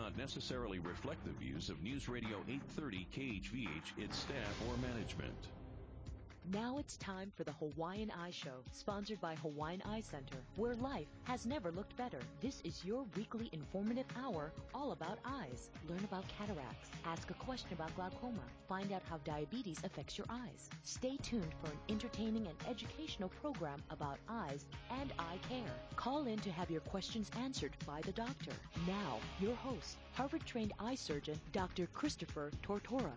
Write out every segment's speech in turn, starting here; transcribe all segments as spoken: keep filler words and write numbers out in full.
not necessarily reflect the views of News Radio eight thirty K H V H, its staff, or management. Now it's time for the Hawaiian Eye Show, sponsored by Hawaiian Eye Center, where life has never looked better. This is your weekly informative hour all about eyes. Learn about cataracts, ask a question about glaucoma, find out how diabetes affects your eyes. Stay tuned for an entertaining and educational program about eyes and eye care. Call in to have your questions answered by the doctor. Now, your host, Harvard-trained eye surgeon, Doctor Christopher Tortora.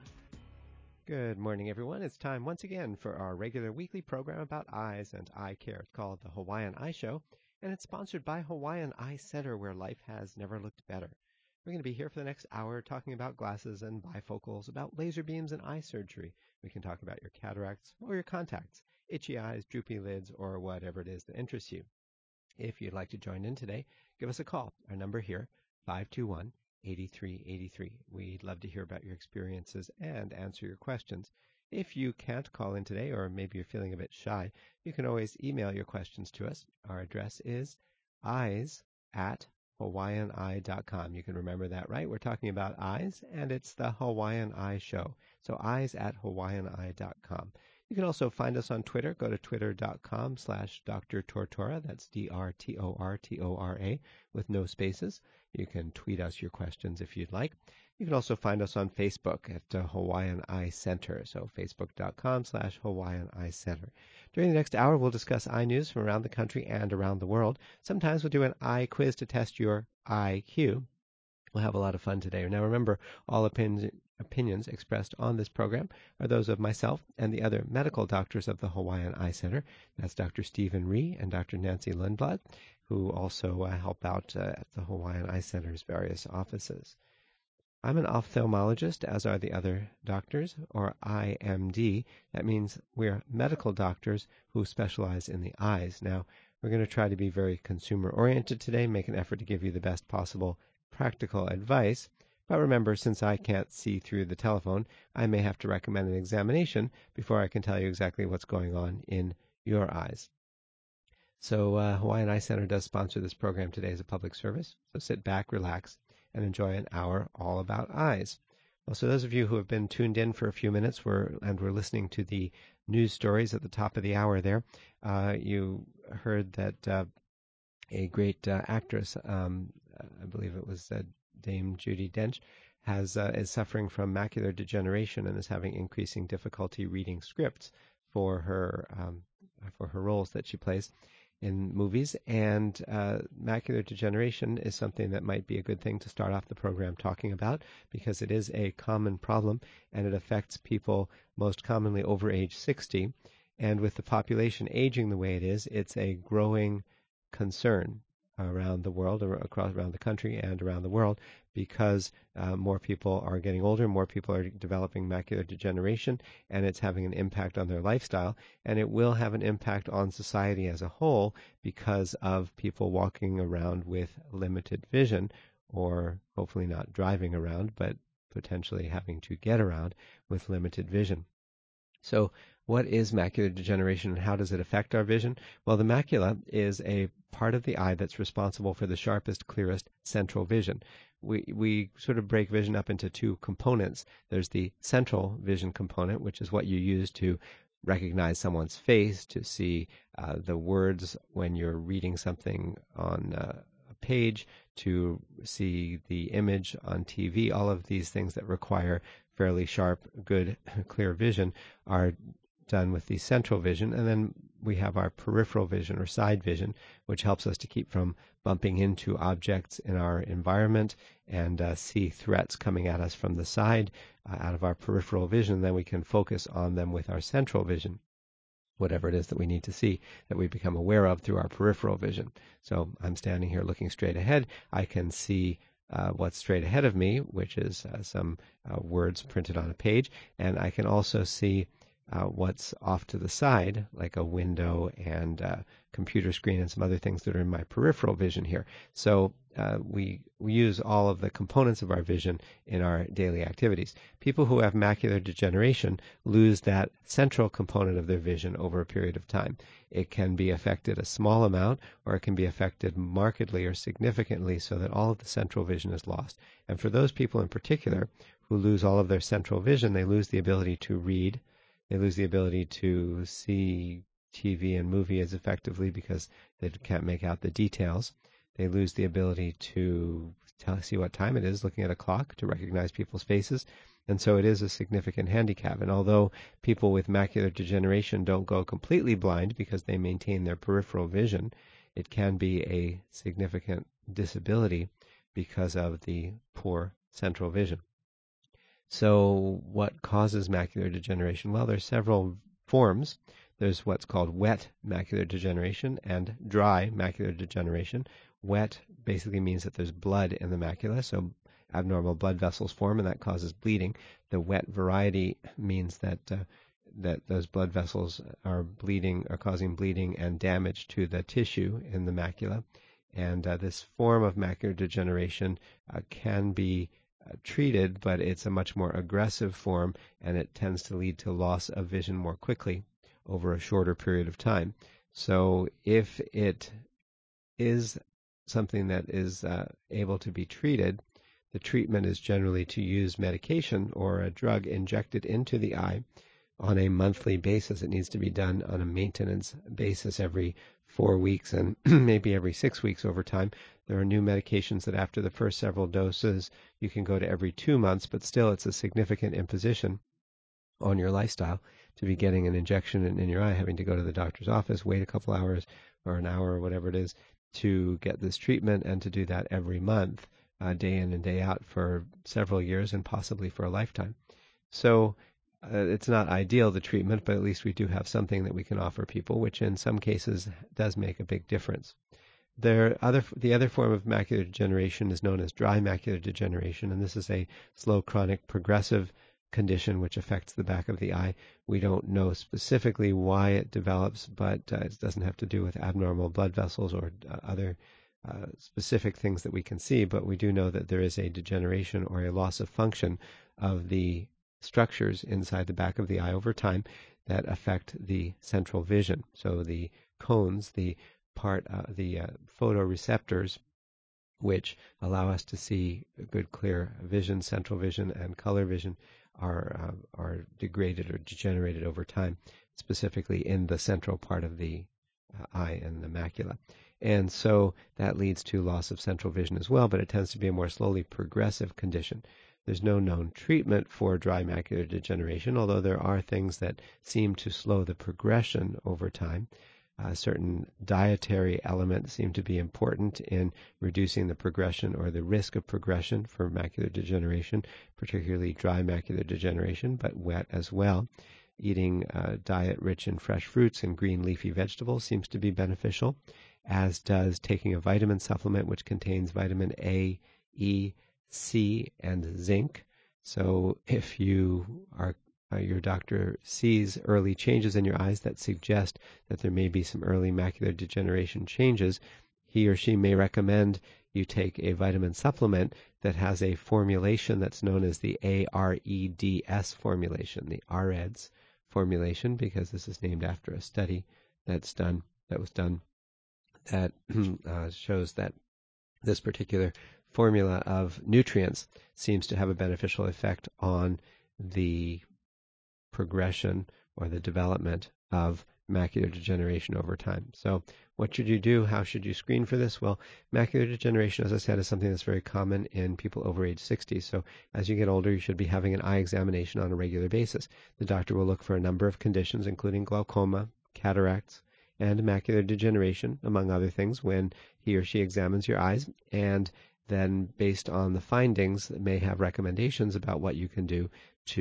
Good morning, everyone. It's time once again for our regular weekly program about eyes and eye care. It's called the Hawaiian Eye Show, and it's sponsored by Hawaiian Eye Center, where life has never looked better. We're going to be here for the next hour talking about glasses and bifocals, about laser beams and eye surgery. We can talk about your cataracts or your contacts, itchy eyes, droopy lids, or whatever it is that interests you. If you'd like to join in today, give us a call. Our number here, five two one, eight three eight three. We'd love to hear about your experiences and answer your questions. If you can't call in today, or maybe you're feeling a bit shy, you can always email your questions to us. Our address is eyes at hawaiian eye dot com. You can remember that, right? We're talking about eyes, and it's the Hawaiian Eye Show. So eyes at hawaiian eye dot com. You can also find us on Twitter. Go to twitter.com slash Dr. Tortora. That's D R T O R T O R A with no spaces. You can tweet us your questions if you'd like. You can also find us on Facebook at uh, Hawaiian Eye Center. So facebook.com slash Hawaiian Eye Center. During the next hour, we'll discuss eye news from around the country and around the world. Sometimes we'll do an eye quiz to test your I Q. We'll have a lot of fun today. Now remember, all opinions opinions expressed on this program are those of myself and the other medical doctors of the Hawaiian Eye Center. That's Doctor Stephen Rhee and Doctor Nancy Lundblad, who also uh, help out uh, at the Hawaiian Eye Center's various offices. I'm an ophthalmologist, as are the other doctors, or I M D. That means we're medical doctors who specialize in the eyes. Now, we're going to try to be very consumer-oriented today, make an effort to give you the best possible practical advice. But remember, since I can't see through the telephone, I may have to recommend an examination before I can tell you exactly what's going on in your eyes. So uh, Hawaiian Eye Center does sponsor this program today as a public service. So sit back, relax, and enjoy an hour all about eyes. Well, so those of you who have been tuned in for a few minutes were, and were listening to the news stories at the top of the hour there, uh, you heard that uh, a great uh, actress, um, I believe it was uh, Dame Judi Dench, has uh, is suffering from macular degeneration and is having increasing difficulty reading scripts for her um, for her roles that she plays in movies. And uh, macular degeneration is something that might be a good thing to start off the program talking about, because it is a common problem and it affects people most commonly over age sixty. And with the population aging the way it is, it's a growing concern around the world, or across around the country and around the world, because uh, more people are getting older, more people are developing macular degeneration, and it's having an impact on their lifestyle, and it will have an impact on society as a whole because of people walking around with limited vision, or hopefully not driving around, but potentially having to get around with limited vision. So what is macular degeneration and how does it affect our vision? Well, the macula is a part of the eye that's responsible for the sharpest, clearest central vision. We we sort of break vision up into two components. There's the central vision component, which is what you use to recognize someone's face, to see uh, the words when you're reading something on uh, a page, to see the image on T V. All of these things that require fairly sharp, good, clear vision are done with the central vision. And then we have our peripheral vision, or side vision, which helps us to keep from bumping into objects in our environment and uh, see threats coming at us from the side uh, out of our peripheral vision. Then we can focus on them with our central vision, whatever it is that we need to see, that we become aware of through our peripheral vision. So I'm standing here looking straight ahead. I can see uh, what's straight ahead of me, which is uh, some uh, words printed on a page, and I can also see uh, what's off to the side, like a window and a computer screen and some other things that are in my peripheral vision here. So uh, we, we use all of the components of our vision in our daily activities. People who have macular degeneration lose that central component of their vision over a period of time. It can be affected a small amount, or it can be affected markedly or significantly so that all of the central vision is lost. And for those people in particular who lose all of their central vision, they lose the ability to read. They lose the ability to see T V and movies effectively because they can't make out the details. They lose the ability to tell, see what time it is, looking at a clock, to recognize people's faces. And so it is a significant handicap. And although people with macular degeneration don't go completely blind because they maintain their peripheral vision, it can be a significant disability because of the poor central vision. So what causes macular degeneration? Well, there's several forms. There's what's called wet macular degeneration and dry macular degeneration. Wet basically means that there's blood in the macula, so abnormal blood vessels form, and that causes bleeding. The wet variety means that uh, that those blood vessels are bleeding, are causing bleeding and damage to the tissue in the macula. And uh, this form of macular degeneration uh, can be uh, treated, but it's a much more aggressive form, and it tends to lead to loss of vision more quickly over a shorter period of time. So if it is something that is uh, able to be treated, the treatment is generally to use medication or a drug injected into the eye on a monthly basis. It needs to be done on a maintenance basis every four weeks and maybe every six weeks over time. There are new medications that after the first several doses, you can go to every two months, but still it's a significant imposition on your lifestyle to be getting an injection in, in your eye, having to go to the doctor's office, wait a couple hours or an hour or whatever it is to get this treatment, and to do that every month, uh, day in and day out for several years and possibly for a lifetime. So uh, it's not ideal, the treatment, but at least we do have something that we can offer people, which in some cases does make a big difference. There other, the other form of macular degeneration is known as dry macular degeneration, and this is a slow, chronic, progressive condition which affects the back of the eye. We don't know specifically why it develops, but uh, it doesn't have to do with abnormal blood vessels or uh, other uh, specific things that we can see, but we do know that there is a degeneration or a loss of function of the structures inside the back of the eye over time that affect the central vision. So the cones, the part, uh, the uh, photoreceptors, which allow us to see good, clear vision, central vision, and color vision, are uh, are degraded or degenerated over time, specifically in the central part of the uh, eye and the macula. And so that leads to loss of central vision as well, but it tends to be a more slowly progressive condition. There's no known treatment for dry macular degeneration, although there are things that seem to slow the progression over time. Uh, certain dietary elements seem to be important in reducing the progression or the risk of progression for macular degeneration, particularly dry macular degeneration, but wet as well. Eating a diet rich in fresh fruits and green leafy vegetables seems to be beneficial, as does taking a vitamin supplement which contains vitamin A, E, C, and zinc. So if you are Uh, your doctor sees early changes in your eyes that suggest that there may be some early macular degeneration changes, he or she may recommend you take a vitamin supplement that has a formulation that's known as the A R E D S formulation, the A R E D S formulation, because this is named after a study that's done that was done that uh, shows that this particular formula of nutrients seems to have a beneficial effect on the progression or the development of macular degeneration over time. So what should you do? How should you screen for this? Well, macular degeneration, as I said, is something that's very common in people over age sixty. So as you get older, you should be having an eye examination on a regular basis. The doctor will look for a number of conditions, including glaucoma, cataracts, and macular degeneration, among other things, when he or she examines your eyes, and then based on the findings, may have recommendations about what you can do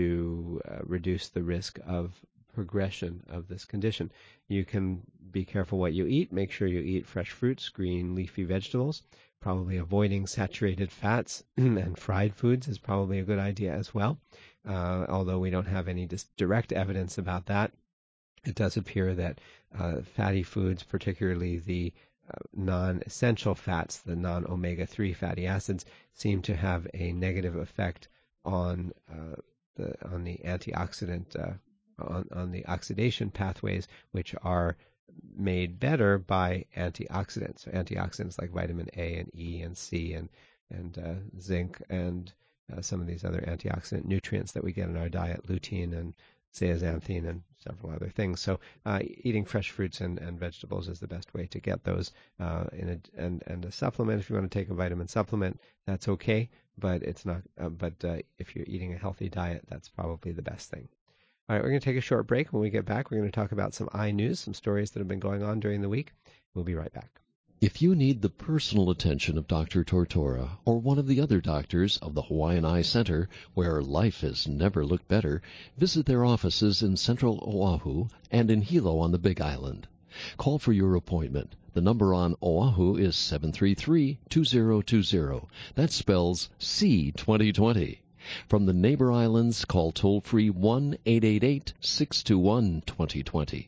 to uh, reduce the risk of progression of this condition. You can be careful what you eat. Make sure you eat fresh fruits, green leafy vegetables. Probably avoiding saturated fats and fried foods is probably a good idea as well. uh, although we don't have any dis- direct evidence about that. It does appear that uh, fatty foods, particularly the uh, non-essential fats, the non-omega three fatty acids, seem to have a negative effect on uh, the on the antioxidant uh, on, on the oxidation pathways, which are made better by antioxidants. So antioxidants like vitamin A and E and C and and uh, zinc and uh, some of these other antioxidant nutrients that we get in our diet, lutein and zeaxanthin and several other things. So uh, eating fresh fruits and, and vegetables is the best way to get those. Uh, in a, and and a supplement, if you want to take a vitamin supplement, that's okay, but it's not. Uh, but uh, if you're eating a healthy diet, that's probably the best thing. All right, we're going to take a short break. When we get back, we're going to talk about some eye news, some stories that have been going on during the week. We'll be right back. If you need the personal attention of Doctor Tortora or one of the other doctors of the Hawaiian Eye Center, where life has never looked better, visit their offices in central Oahu and in Hilo on the Big Island. Call for your appointment. The number on Oahu is seven three three, two zero two zero. That spells C twenty twenty. From the neighbor islands, call toll-free one eight eight eight, six two one, two zero two zero.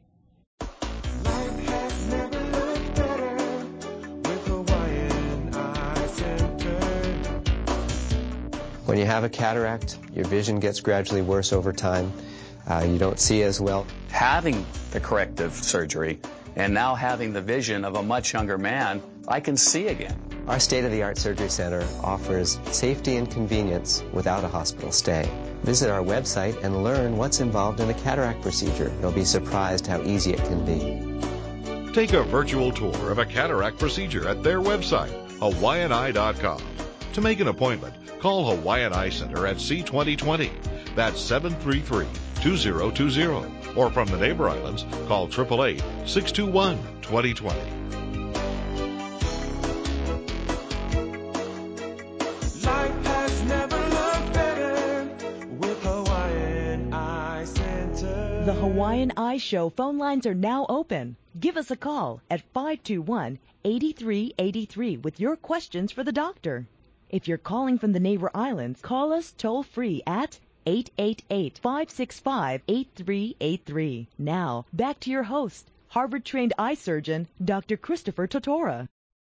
When you have a cataract, your vision gets gradually worse over time. Uh, you don't see as well. Having the corrective surgery and now having the vision of a much younger man, I can see again. Our state-of-the-art surgery center offers safety and convenience without a hospital stay. Visit our website and learn what's involved in a cataract procedure. You'll be surprised how easy it can be. Take a virtual tour of a cataract procedure at their website, hawaiian eye dot com. To make an appointment, call Hawaiian Eye Center at C twenty twenty. That's seven three three, two zero two zero. Or from the neighbor islands, call eight eight eight, six two one, two zero two zero. Life has never looked better with Hawaiian Eye Center. The Hawaiian Eye Show phone lines are now open. Give us a call at five two one, eight three eight three with your questions for the doctor. If you're calling from the neighbor islands, call us toll-free at eight eight eight, five six five, eight three eight three. Now, back to your host, Harvard-trained eye surgeon, Doctor Christopher Tortora.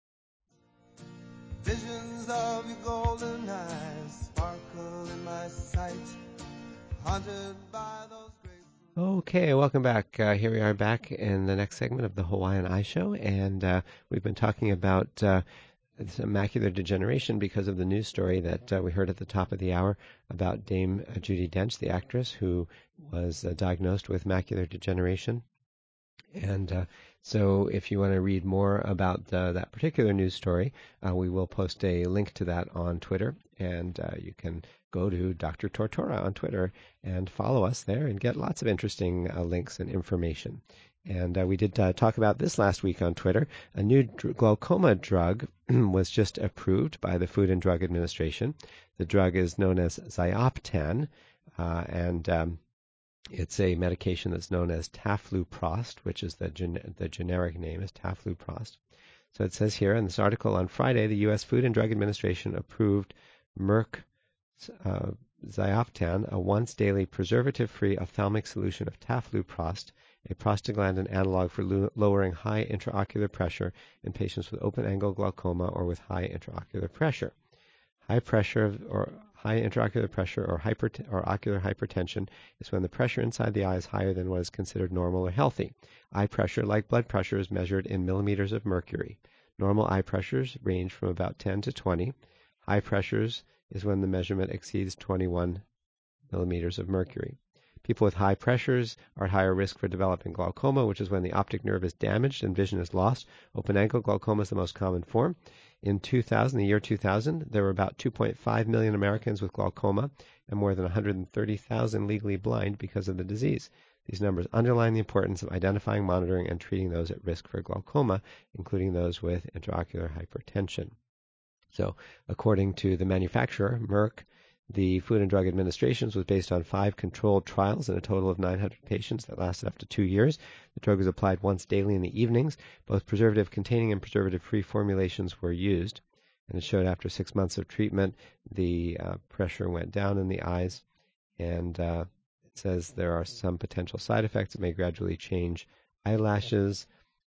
Visions of your golden eyes sparkle in my sight, haunted by those great... Okay, welcome back. Uh, here we are back in the next segment of the Hawaiian Eye Show, and uh, we've been talking about uh, macular degeneration because of the news story that uh, we heard at the top of the hour about Dame uh, Judi Dench, the actress who was uh, diagnosed with macular degeneration. And uh, so if you want to read more about uh, that particular news story, uh, we will post a link to that on Twitter, and uh, you can go to Doctor Tortora on Twitter and follow us there and get lots of interesting uh, links and information. And uh, we did uh, talk about this last week on Twitter. A new dr- glaucoma drug was just approved by the Food and Drug Administration. The drug is known as Xioptan, uh, and um, it's a medication that's known as Tafluprost, which is the, gen- the generic name is Tafluprost. So it says here in this article, on Friday, the U S Food and Drug Administration approved Merck uh, Xioptan, a once-daily preservative-free ophthalmic solution of Tafluprost, a prostaglandin analog for lo- lowering high intraocular pressure in patients with open-angle glaucoma or with high intraocular pressure. High pressure or high intraocular pressure or, hyper- or ocular hypertension is when the pressure inside the eye is higher than what is considered normal or healthy. Eye pressure, like blood pressure, is measured in millimeters of mercury. Normal eye pressures range from about ten to twenty. High pressures is when the measurement exceeds twenty-one millimeters of mercury. People with high pressures are at higher risk for developing glaucoma, which is when the optic nerve is damaged and vision is lost. Open-angle glaucoma is the most common form. In two thousand, the year two thousand, there were about two point five million Americans with glaucoma and more than one hundred thirty thousand legally blind because of the disease. These numbers underline the importance of identifying, monitoring, and treating those at risk for glaucoma, including those with intraocular hypertension. So, according to the manufacturer, Merck, the Food and Drug Administration was based on five controlled trials in a total of nine hundred patients that lasted up to two years. The drug was applied once daily in the evenings. Both preservative-containing and preservative-free formulations were used, and it showed after six months of treatment, the uh, pressure went down in the eyes, and uh, it says there are some potential side effects. It may gradually change eyelashes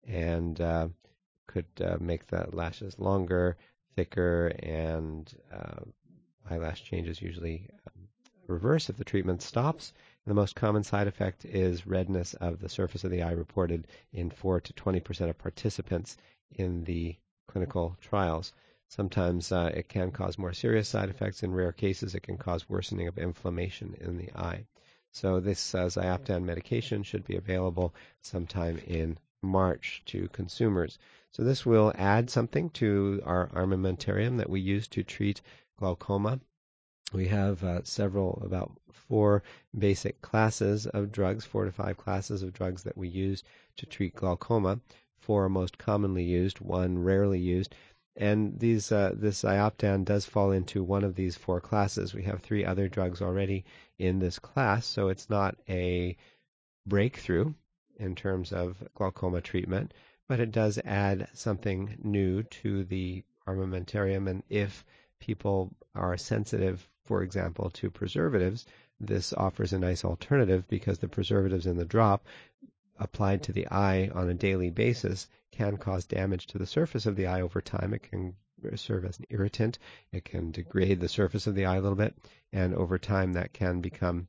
and uh, could uh, make the lashes longer, thicker, and uh, eyelash changes usually um, reverse if the treatment stops. And the most common side effect is redness of the surface of the eye, reported in four to twenty percent of participants in the clinical trials. Sometimes uh, it can cause more serious side effects. In rare cases, it can cause worsening of inflammation in the eye. So this uh, Xioptan medication should be available sometime in March to consumers. So this will add something to our armamentarium that we use to treat glaucoma. We have uh, several, about four basic classes of drugs, four to five classes of drugs that we use to treat glaucoma. Four are most commonly used, one rarely used. And these, uh, this Xioptan does fall into one of these four classes. We have three other drugs already in this class, so it's not a breakthrough in terms of glaucoma treatment, but it does add something new to the armamentarium. And if people are sensitive, for example, to preservatives, this offers a nice alternative, because the preservatives in the drop applied to the eye on a daily basis can cause damage to the surface of the eye over time. It can serve as an irritant. It can degrade the surface of the eye a little bit, and over time that can become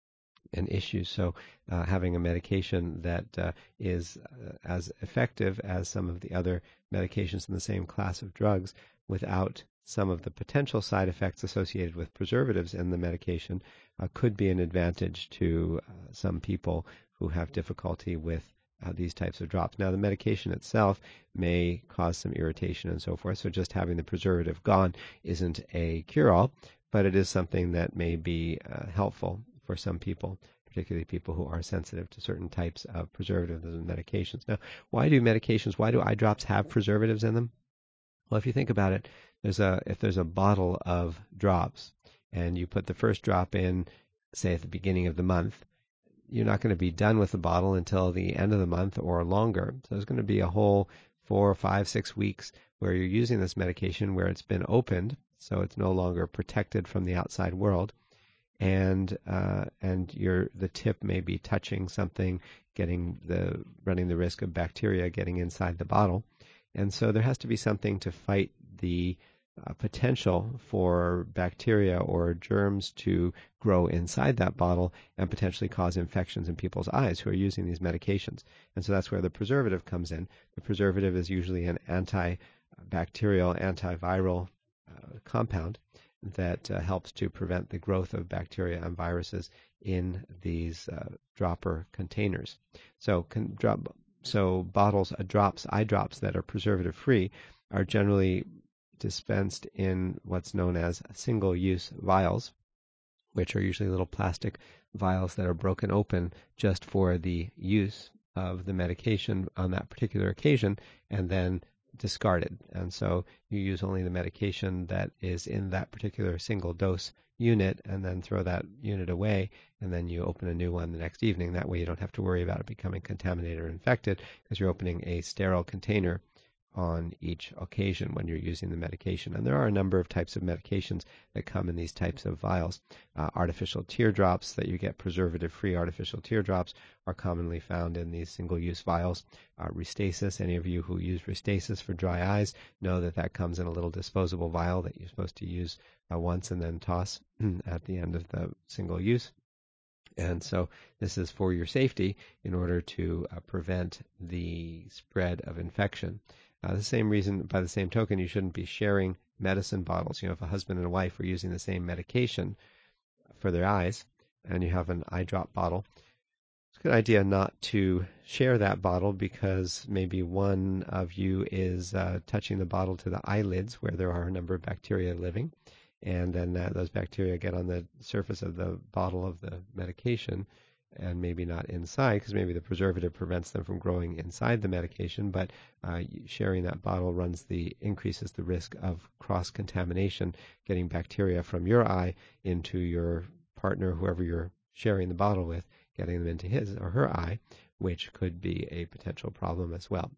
an issue. So uh, having a medication that uh, is uh, as effective as some of the other medications in the same class of drugs without some of the potential side effects associated with preservatives in the medication uh, could be an advantage to uh, some people who have difficulty with uh, these types of drops. Now, the medication itself may cause some irritation and so forth, so just having the preservative gone isn't a cure-all, but it is something that may be uh, helpful for some people, particularly people who are sensitive to certain types of preservatives and medications. Now, why do medications, why do eye drops have preservatives in them? Well, if you think about it, there's a if there's a bottle of drops and you put the first drop in, say, at the beginning of the month, you're not going to be done with the bottle until the end of the month or longer. So there's going to be a whole four, five, six weeks where you're using this medication where it's been opened, so it's no longer protected from the outside world, and uh, and your the tip may be touching something, getting the running the risk of bacteria getting inside the bottle. And so there has to be something to fight the uh, potential for bacteria or germs to grow inside that bottle and potentially cause infections in people's eyes who are using these medications. And so that's where the preservative comes in. The preservative is usually an antibacterial, antiviral uh, compound that uh, helps to prevent the growth of bacteria and viruses in these uh, dropper containers. So can drop So bottles, uh, drops, eye drops that are preservative-free are generally dispensed in what's known as single-use vials, which are usually little plastic vials that are broken open just for the use of the medication on that particular occasion, and then discarded. And so you use only the medication that is in that particular single dose unit, and then throw that unit away, and then you open a new one the next evening. That way you don't have to worry about it becoming contaminated or infected, because you're opening a sterile container on each occasion when you're using the medication. And there are a number of types of medications that come in these types of vials. Uh, artificial teardrops that you get, preservative-free artificial teardrops, are commonly found in these single-use vials. Uh, Restasis, any of you who use Restasis for dry eyes know that that comes in a little disposable vial that you're supposed to use uh, once and then toss at the end of the single use. And so this is for your safety in order to uh, prevent the spread of infection. Uh, the same reason, by the same token, you shouldn't be sharing medicine bottles. You know, if a husband and a wife are using the same medication for their eyes, and you have an eye drop bottle, it's a good idea not to share that bottle, because maybe one of you is uh, touching the bottle to the eyelids where there are a number of bacteria living, and then uh, those bacteria get on the surface of the bottle of the medication, and maybe not inside, because maybe the preservative prevents them from growing inside the medication, but uh, sharing that bottle runs the increases the risk of cross-contamination, getting bacteria from your eye into your partner, whoever you're sharing the bottle with, getting them into his or her eye, which could be a potential problem as well.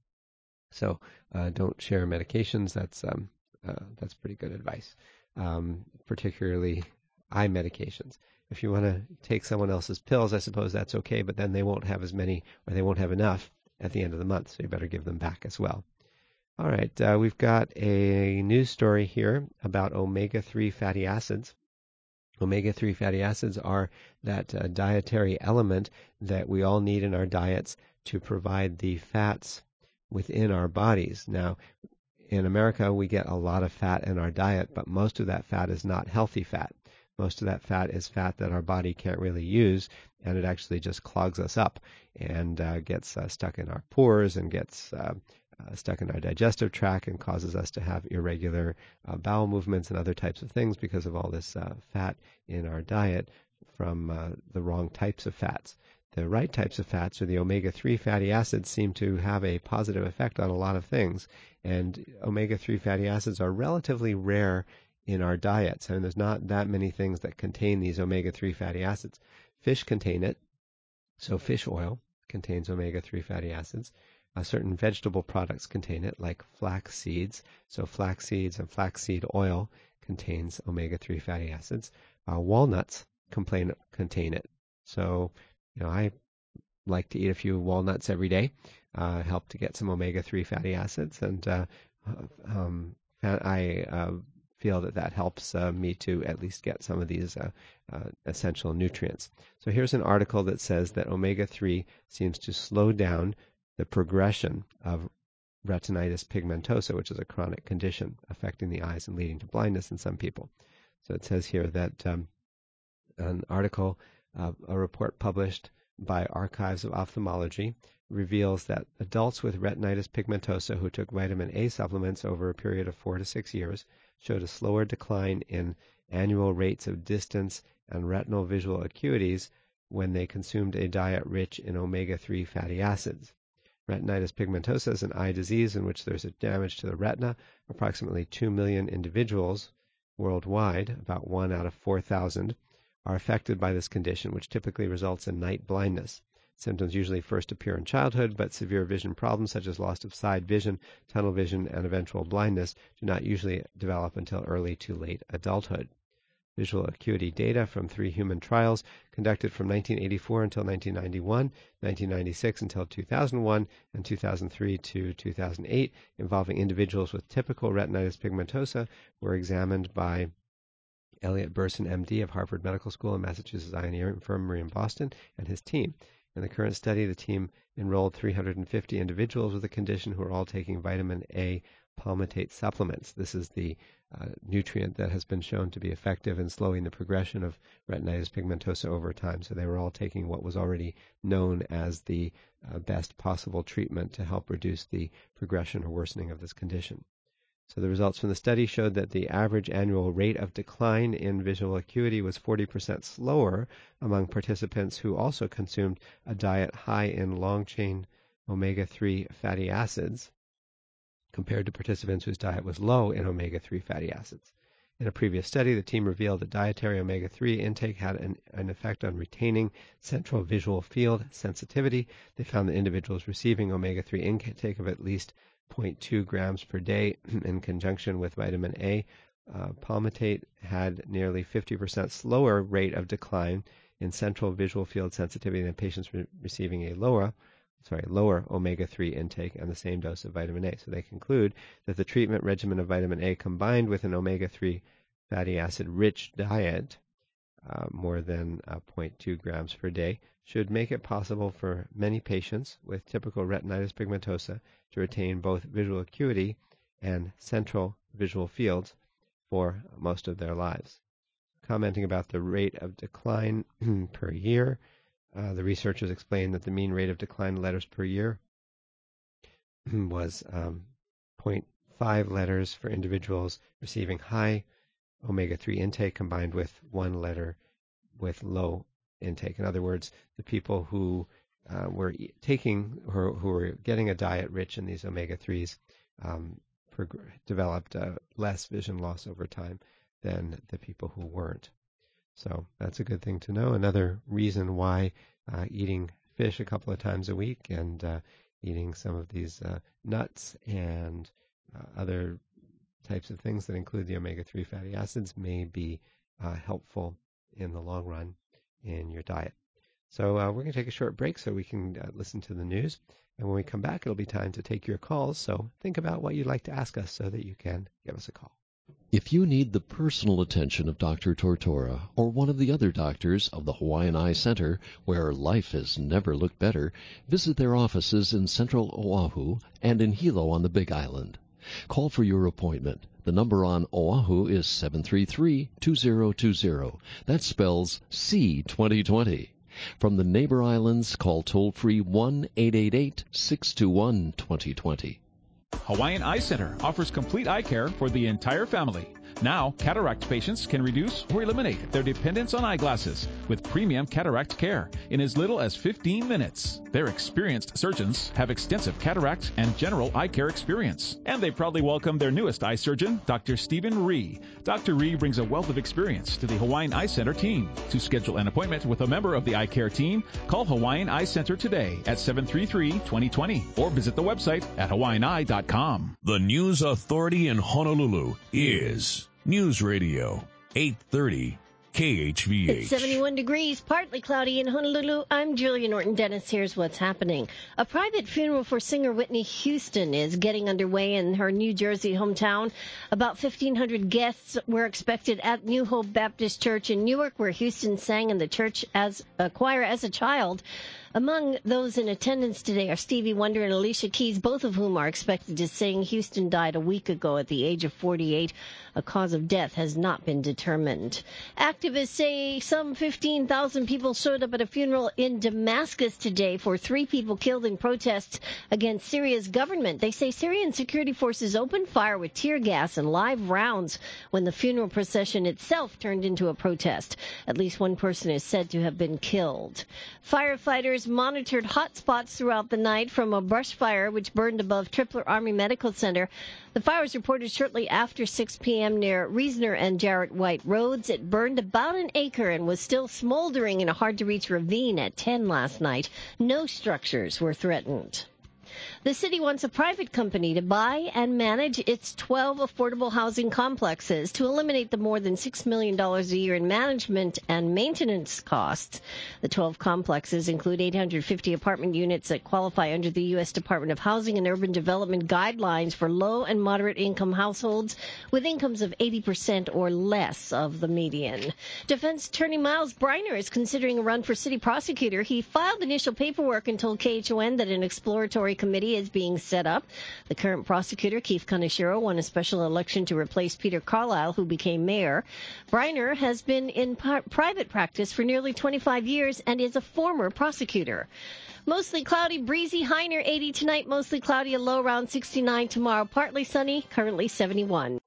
So uh, don't share medications. That's um, uh, that's pretty good advice, um, particularly eye medications. If you want to take someone else's pills, I suppose that's okay, but then they won't have as many, or they won't have enough at the end of the month, so you better give them back as well. All right, uh, we've got a news story here about omega three fatty acids. Omega three fatty acids are that uh, dietary element that we all need in our diets to provide the fats within our bodies. Now, in America, we get a lot of fat in our diet, but most of that fat is not healthy fat. Most of that fat is fat that our body can't really use, and it actually just clogs us up and uh, gets uh, stuck in our pores and gets uh, uh, stuck in our digestive tract and causes us to have irregular uh, bowel movements and other types of things because of all this uh, fat in our diet from uh, the wrong types of fats. The right types of fats, or the omega three fatty acids, seem to have a positive effect on a lot of things, and omega three fatty acids are relatively rare in our diets, and there's not that many things that contain these omega three fatty acids. Fish contain it, so fish oil contains omega three fatty acids. Uh, certain vegetable products contain it, like flax seeds. So flax seeds and flaxseed oil contains omega three fatty acids. Uh, walnuts contain, contain it. So, you know, I like to eat a few walnuts every day, uh, help to get some omega three fatty acids, and uh, um, I uh, feel that that helps uh, me to at least get some of these uh, uh, essential nutrients. So here's an article that says that omega three seems to slow down the progression of retinitis pigmentosa, which is a chronic condition affecting the eyes and leading to blindness in some people. So it says here that um, an article, uh, a report published by Archives of Ophthalmology, reveals that adults with retinitis pigmentosa who took vitamin A supplements over a period of four to six years showed a slower decline in annual rates of distance and retinal visual acuities when they consumed a diet rich in omega three fatty acids. Retinitis pigmentosa is an eye disease in which there's a damage to the retina. Approximately two million individuals worldwide, about one out of four thousand, are affected by this condition, which typically results in night blindness. Symptoms usually first appear in childhood, but severe vision problems such as loss of side vision, tunnel vision, and eventual blindness do not usually develop until early to late adulthood. Visual acuity data from three human trials conducted from nineteen eighty-four until nineteen ninety-one, nineteen ninety-six until two thousand one, and two thousand three to two thousand eight involving individuals with typical retinitis pigmentosa were examined by Elliot Burson, M D of Harvard Medical School and Massachusetts Eye and Ear Infirmary in Boston, and his team. In the current study, the team enrolled three hundred fifty individuals with the condition who are all taking vitamin A palmitate supplements. This is the uh, nutrient that has been shown to be effective in slowing the progression of retinitis pigmentosa over time. So they were all taking what was already known as the uh, best possible treatment to help reduce the progression or worsening of this condition. So the results from the study showed that the average annual rate of decline in visual acuity was forty percent slower among participants who also consumed a diet high in long-chain omega three fatty acids compared to participants whose diet was low in omega three fatty acids. In a previous study, the team revealed that dietary omega three intake had an, an effect on retaining central visual field sensitivity. They found that individuals receiving omega three intake of at least zero point two grams per day in conjunction with vitamin A uh, palmitate had nearly fifty percent slower rate of decline in central visual field sensitivity than patients re- receiving a lower, sorry, lower omega three intake and the same dose of vitamin A. So they conclude that the treatment regimen of vitamin A combined with an omega three fatty acid rich diet, uh, more than uh, zero point two grams per day, should make it possible for many patients with typical retinitis pigmentosa to retain both visual acuity and central visual fields for most of their lives. Commenting about the rate of decline per year, uh, the researchers explained that the mean rate of decline in letters per year was um, zero point five letters for individuals receiving high omega three intake combined with one letter with low intake. In other words, the people who uh, were taking or who were getting a diet rich in these omega threes um, prog- developed uh, less vision loss over time than the people who weren't. So that's a good thing to know. Another reason why uh, eating fish a couple of times a week and uh, eating some of these uh, nuts and uh, other types of things that include the omega three fatty acids may be uh, helpful in the long run in your diet. So uh, we're going to take a short break so we can uh, listen to the news. And when we come back, it'll be time to take your calls. So think about what you'd like to ask us so that you can give us a call. If you need the personal attention of Doctor Tortora or one of the other doctors of the Hawaiian Eye Center, where life has never looked better, visit their offices in central Oahu and in Hilo on the Big Island. Call for your appointment. The number on Oahu is seven three three, two zero two zero. That spells C twenty twenty. From the neighbor islands, call toll-free one eight eight eight, six two one, two zero two zero. Hawaiian Eye Center offers complete eye care for the entire family. Now, cataract patients can reduce or eliminate their dependence on eyeglasses with premium cataract care in as little as fifteen minutes. Their experienced surgeons have extensive cataract and general eye care experience, and they proudly welcome their newest eye surgeon, Doctor Stephen Rhee. Doctor Rhee brings a wealth of experience to the Hawaiian Eye Center team. To schedule an appointment with a member of the eye care team, call Hawaiian Eye Center today at seven three three, two zero two zero or visit the website at hawaiian eye dot com. The News Authority in Honolulu is News Radio eight thirty K H V H. It's seventy-one degrees, partly cloudy in Honolulu. I'm Julia Norton-Dennis. Here's what's happening. A private funeral for singer Whitney Houston is getting underway in her New Jersey hometown. About fifteen hundred guests were expected at New Hope Baptist Church in Newark, where Houston sang in the church as a choir as a child. Among those in attendance today are Stevie Wonder and Alicia Keys, both of whom are expected to sing. Houston died a week ago at the age of forty-eight. A cause of death has not been determined. Activists say some fifteen thousand people showed up at a funeral in Damascus today for three people killed in protests against Syria's government. They say Syrian security forces opened fire with tear gas and live rounds when the funeral procession itself turned into a protest. At least one person is said to have been killed. Firefighters monitored hot spots throughout the night from a brush fire which burned above Tripler Army Medical Center. The fire was reported shortly after six p.m. near Reasoner and Jarrett White Roads. It burned about an acre and was still smoldering in a hard-to-reach ravine at ten last night. No structures were threatened. The city wants a private company to buy and manage its twelve affordable housing complexes to eliminate the more than six million dollars a year in management and maintenance costs. The twelve complexes include eight hundred fifty apartment units that qualify under the U S Department of Housing and Urban Development guidelines for low and moderate income households with incomes of eighty percent or less of the median. Defense Attorney Miles Briner is considering a run for city prosecutor. He filed initial paperwork and told K H O N that an exploratory committee is being set up. The current prosecutor, Keith Kaneshiro, won a special election to replace Peter Carlisle, who became mayor. Briner has been in par- private practice for nearly twenty-five years and is a former prosecutor. Mostly cloudy, breezy, high near eighty tonight. Mostly cloudy, a low around sixty-nine tomorrow. Partly sunny, currently seventy-one.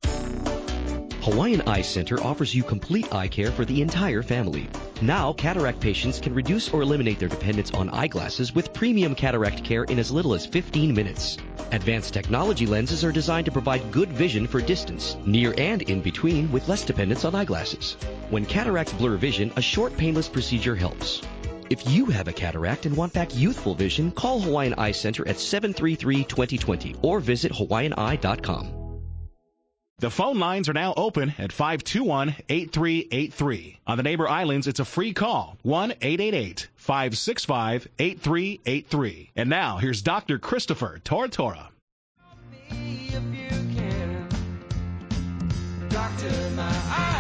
Hawaiian Eye Center offers you complete eye care for the entire family. Now, cataract patients can reduce or eliminate their dependence on eyeglasses with premium cataract care in as little as fifteen minutes. Advanced technology lenses are designed to provide good vision for distance, near and in between, with less dependence on eyeglasses. When cataracts blur vision, a short painless procedure helps. If you have a cataract and want back youthful vision, call Hawaiian Eye Center at seven three three, two zero two zero or visit hawaiian eye dot com. The phone lines are now open at five two one, eight three eight three. On the neighbor islands, it's a free call, one eight eight eight, five six five, eight three eight three. And now, here's Doctor Christopher Tortora. If you can, doctor my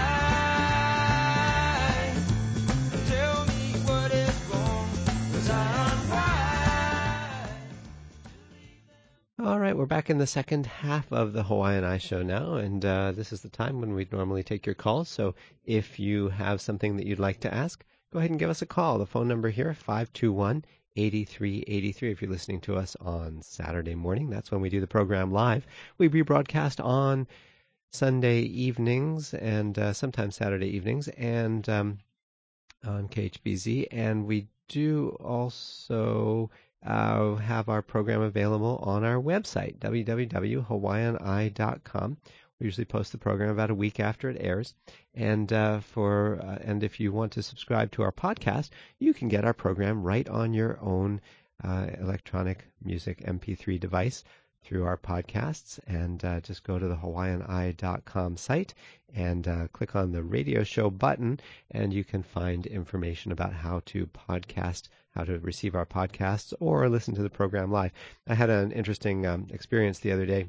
eyes, tell me what is wrong, 'cause I'm right. All right, we're back in the second half of the Hawaiian Eye Show now, and uh, this is the time when we'd normally take your calls. So if you have something that you'd like to ask, go ahead and give us a call. The phone number here, five two one, eight three eight three. If you're listening to us on Saturday morning, that's when we do the program live. We rebroadcast on Sunday evenings and uh, sometimes Saturday evenings and um, on K H B Z, and we do also Uh, have our program available on our website, w w w dot hawaiian eye dot com. We usually post the program about a week after it airs. And uh, for uh, and if you want to subscribe to our podcast, you can get our program right on your own uh, electronic music M P three device. through our podcasts, and uh, just go to the hawaiian eye dot com site and uh, click on the radio show button, and you can find information about how to podcast, how to receive our podcasts, or listen to the program live. I had an interesting um, experience the other day.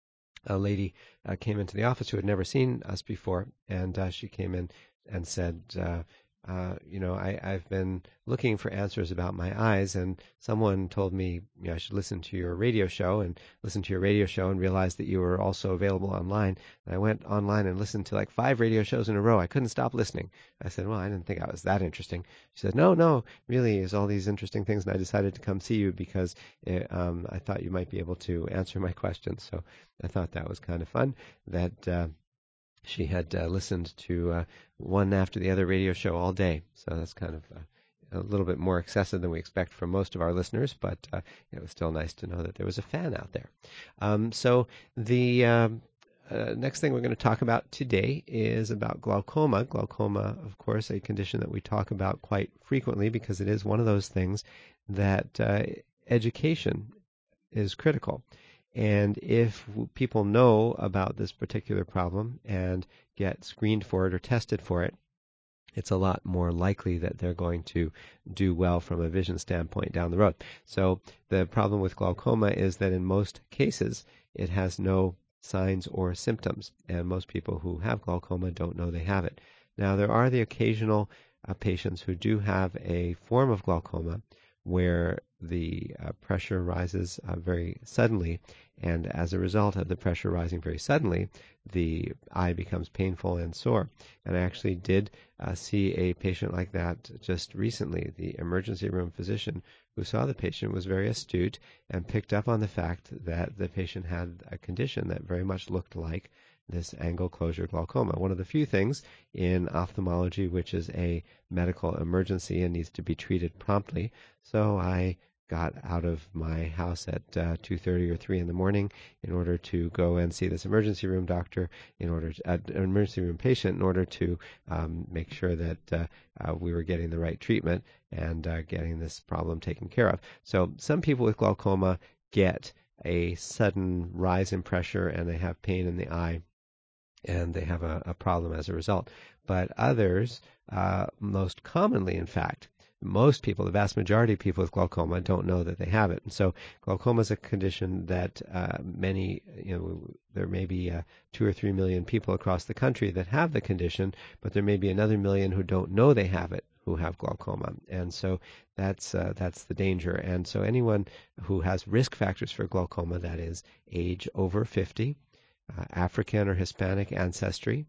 A lady uh, came into the office who had never seen us before, and uh, she came in and said, uh, uh, you know, I, I've been looking for answers about my eyes, and someone told me, you know, I should listen to your radio show, and listen to your radio show and realized that you were also available online. And I went online and listened to like five radio shows in a row. I couldn't stop listening. I said, well, I didn't think I was that interesting. She said, no, no, really, there's all these interesting things, and I decided to come see you because it, um, I thought you might be able to answer my questions. So I thought that was kind of fun that uh, she had uh, listened to uh, one after the other radio show all day. So that's kind of uh, a little bit more excessive than we expect from most of our listeners, but uh, it was still nice to know that there was a fan out there. Um, so the um, uh, next thing we're going to talk about today is about glaucoma. Glaucoma, of course, a condition that we talk about quite frequently because it is one of those things that uh, education is critical. And if people know about this particular problem and get screened for it or tested for it, it's a lot more likely that they're going to do well from a vision standpoint down the road. So the problem with glaucoma is that in most cases, it has no signs or symptoms, and most people who have glaucoma don't know they have it. Now, there are the occasional uh, patients who do have a form of glaucoma where the uh, pressure rises uh, very suddenly, and as a result of the pressure rising very suddenly, the eye becomes painful and sore. And I actually did uh, see a patient like that just recently. The emergency room physician who saw the patient was very astute and picked up on the fact that the patient had a condition that very much looked like this angle closure glaucoma, one of the few things in ophthalmology which is a medical emergency and needs to be treated promptly. So I got out of my house at uh, two thirty or three in the morning in order to go and see this emergency room doctor, in order to, uh, an emergency room patient, in order to um, make sure that uh, uh, we were getting the right treatment and uh, getting this problem taken care of. So some people with glaucoma get a sudden rise in pressure and they have pain in the eye, and they have a, a problem as a result. But others, uh, most commonly, in fact, most people, the vast majority of people with glaucoma don't know that they have it. And so glaucoma is a condition that uh, many, you know, there may be uh, two or three million people across the country that have the condition, but there may be another million who don't know they have it, who have glaucoma. And so that's uh, that's the danger. And so anyone who has risk factors for glaucoma, that is age over fifty, uh, African or Hispanic ancestry,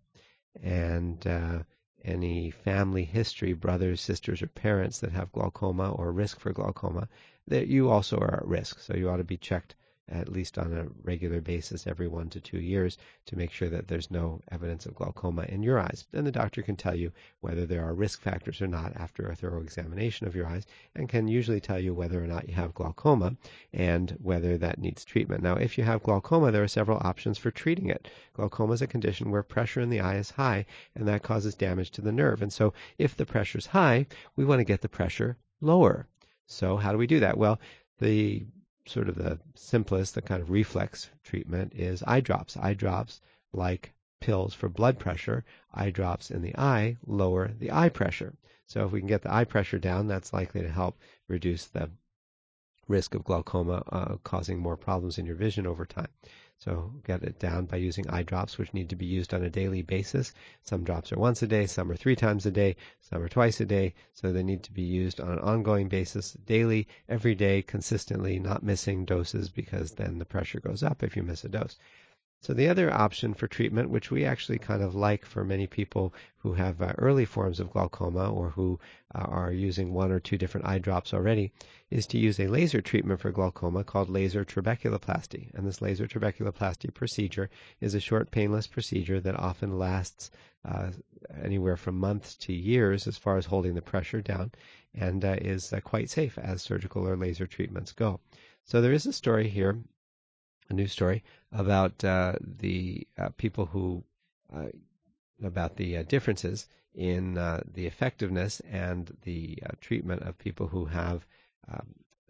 and uh, any family history, brothers, sisters, or parents that have glaucoma or risk for glaucoma, that you also are at risk. So you ought to be checked at least on a regular basis every one to two years to make sure that there's no evidence of glaucoma in your eyes. And the doctor can tell you whether there are risk factors or not after a thorough examination of your eyes, and can usually tell you whether or not you have glaucoma and whether that needs treatment. Now, if you have glaucoma, there are several options for treating it. Glaucoma is a condition where pressure in the eye is high, and that causes damage to the nerve. And so if the pressure is high, we want to get the pressure lower. So how do we do that? Well, the sort of the simplest, the kind of reflex treatment is eye drops. Eye drops, like pills for blood pressure, eye drops in the eye lower the eye pressure. So if we can get the eye pressure down, that's likely to help reduce the risk of glaucoma uh, causing more problems in your vision over time. So get it down by using eye drops, which need to be used on a daily basis. Some drops are once a day, some are three times a day, some are twice a day. So they need to be used on an ongoing basis, daily, every day, consistently, not missing doses, because then the pressure goes up if you miss a dose. So the other option for treatment, which we actually kind of like for many people who have uh, early forms of glaucoma or who uh, are using one or two different eye drops already, is to use a laser treatment for glaucoma called laser trabeculoplasty. And this laser trabeculoplasty procedure is a short, painless procedure that often lasts uh, anywhere from months to years as far as holding the pressure down, and uh, is uh, quite safe as surgical or laser treatments go. So there is a story here, a news story about uh, the uh, people who, uh, about the uh, differences in uh, the effectiveness and the uh, treatment of people who have um,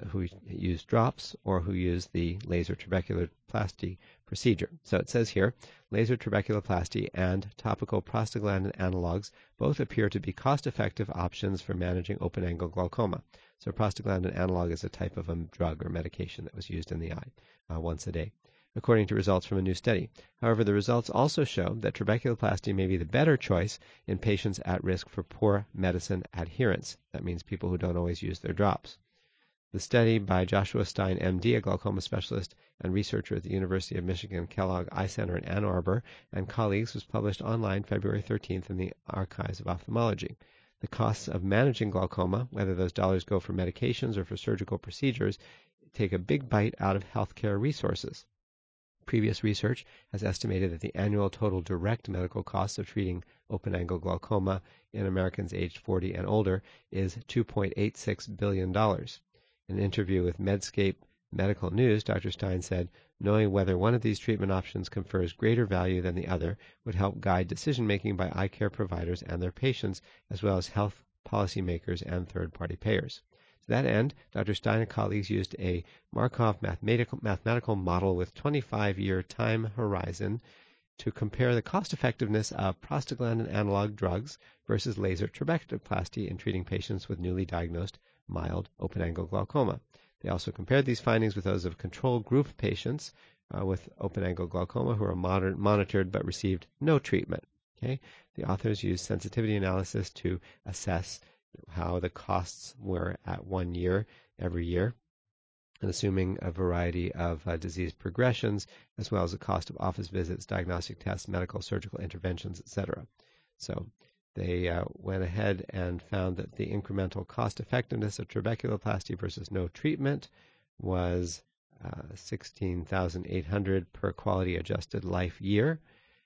who use drops or who use the laser trabeculoplasty procedure. So it says here, laser trabeculoplasty and topical prostaglandin analogs both appear to be cost-effective options for managing open-angle glaucoma. So prostaglandin analog is a type of a drug or medication that was used in the eye uh, once a day, according to results from a new study. However, the results also show that trabeculoplasty may be the better choice in patients at risk for poor medicine adherence. That means people who don't always use their drops. The study by Joshua Stein, M D, a glaucoma specialist and researcher at the University of Michigan Kellogg Eye Center in Ann Arbor, and colleagues, was published online February thirteenth in the Archives of Ophthalmology. The costs of managing glaucoma, whether those dollars go for medications or for surgical procedures, take a big bite out of healthcare resources. Previous research has estimated that the annual total direct medical costs of treating open-angle glaucoma in Americans aged forty and older is two point eight six billion dollars. In an interview with Medscape Medical News, Doctor Stein said, knowing whether one of these treatment options confers greater value than the other would help guide decision-making by eye care providers and their patients, as well as health policymakers and third-party payers. To that end, Doctor Stein and colleagues used a Markov mathematical, mathematical model with twenty-five year time horizon to compare the cost-effectiveness of prostaglandin analog drugs versus laser trabeculoplasty in treating patients with newly diagnosed mild open-angle glaucoma. They also compared these findings with those of control group patients uh, with open-angle glaucoma who are moder- monitored but received no treatment. Okay? The authors used sensitivity analysis to assess how the costs were at one year every year, and assuming a variety of uh, disease progressions, as well as the cost of office visits, diagnostic tests, medical, surgical interventions, et cetera. So they uh, went ahead and found that the incremental cost effectiveness of trabeculoplasty versus no treatment was uh, sixteen thousand eight hundred dollars per quality adjusted life year.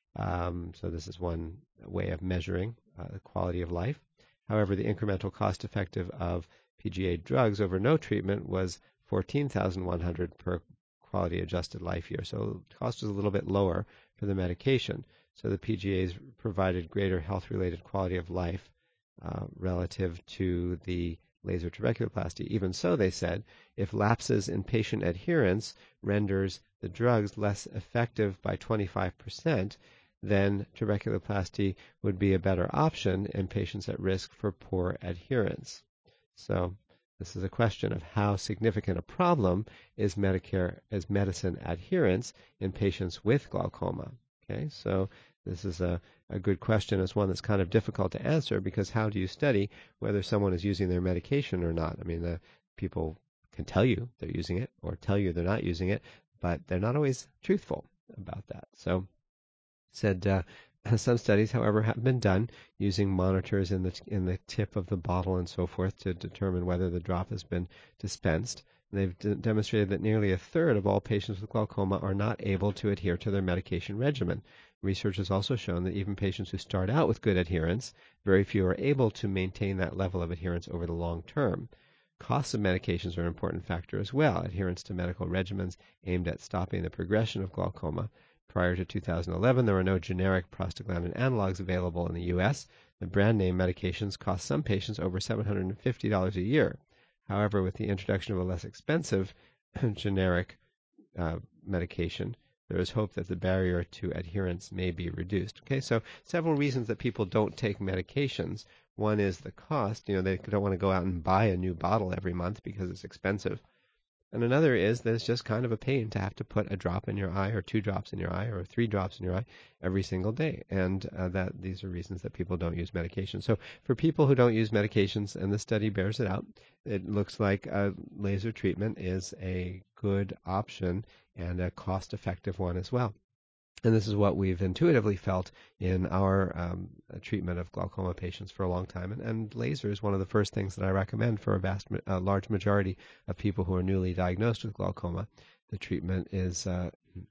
Um, so this is one way of measuring uh, the quality of life. However, the incremental cost effective of P G A drugs over no treatment was fourteen thousand one hundred dollars per quality adjusted life year. So the cost was a little bit lower for the medication. So the P G As provided greater health-related quality of life uh, relative to the laser trabeculoplasty. Even so, they said, if lapses in patient adherence renders the drugs less effective by twenty-five percent, then trabeculoplasty would be a better option in patients at risk for poor adherence. So this is a question of how significant a problem is Medicare as medicine adherence in patients with glaucoma. Okay, so this is a, a good question. It's one that's kind of difficult to answer because how do you study whether someone is using their medication or not? I mean, the people can tell you they're using it or tell you they're not using it, but they're not always truthful about that. So said uh, some studies, however, have been done using monitors in the in the tip of the bottle and so forth to determine whether the drop has been dispensed. And they've d- demonstrated that nearly a third of all patients with glaucoma are not able to adhere to their medication regimen. Research has also shown that even patients who start out with good adherence, very few are able to maintain that level of adherence over the long term. Costs of medications are an important factor as well. Adherence to medical regimens aimed at stopping the progression of glaucoma. Prior to two thousand eleven, there were no generic prostaglandin analogs available in the U S. The brand name medications cost some patients over seven hundred fifty dollars a year. However, with the introduction of a less expensive generic uh, medication, there is hope that the barrier to adherence may be reduced. Okay, so several reasons that people don't take medications. One is the cost. You know, they don't want to go out and buy a new bottle every month because it's expensive. And another is that it's just kind of a pain to have to put a drop in your eye or two drops in your eye or three drops in your eye every single day. And uh, that these are reasons that people don't use medications. So for people who don't use medications, and the study bears it out, it looks like uh, laser treatment is a good option and a cost-effective one as well. And this is what we've intuitively felt in our um, treatment of glaucoma patients for a long time. And, and laser is one of the first things that I recommend for a vast, a large majority of people who are newly diagnosed with glaucoma. The treatment is uh,